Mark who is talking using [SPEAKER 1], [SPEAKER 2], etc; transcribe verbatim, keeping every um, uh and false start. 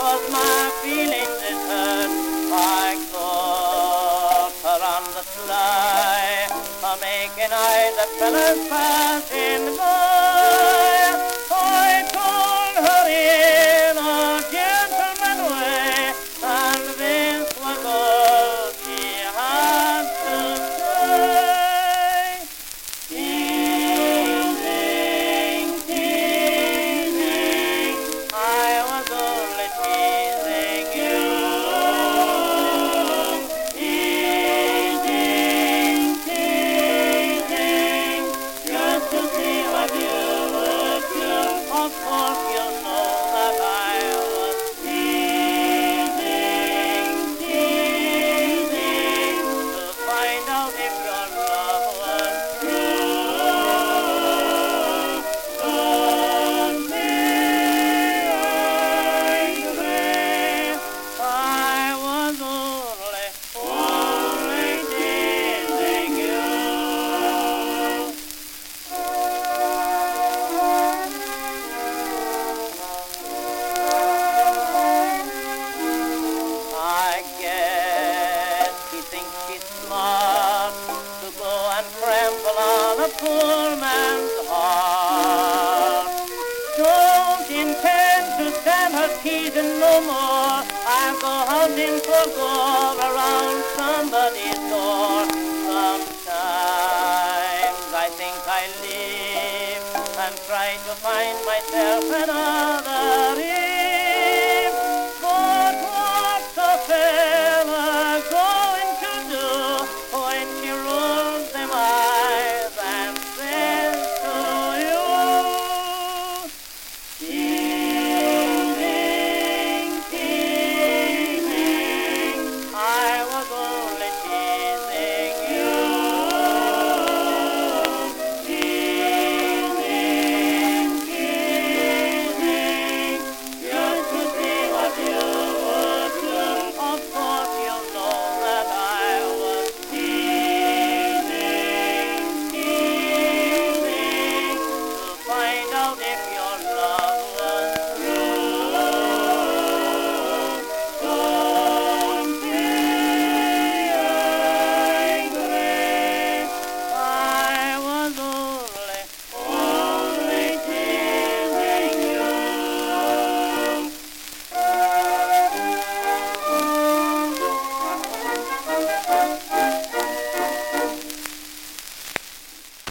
[SPEAKER 1] 'cause my feelings is hurt. I caught her on the sly, for making eyes at fellas passing by. I told her in a gentleman way, and this was all she had to say. Teasing, teasing, I was only teasing you. Teasing, teasing, just to see what you would do. Of course you know that I was teasing, teasing, to find out if your love was true. Don't be angry, I was only, only teasing you. I guess he thinks she's smart to go and trample on a poor man's heart. Don't intend to stand her teasing no more. I'll go hunting for gold around somebody's door. Sometimes I think I live and try to find myself another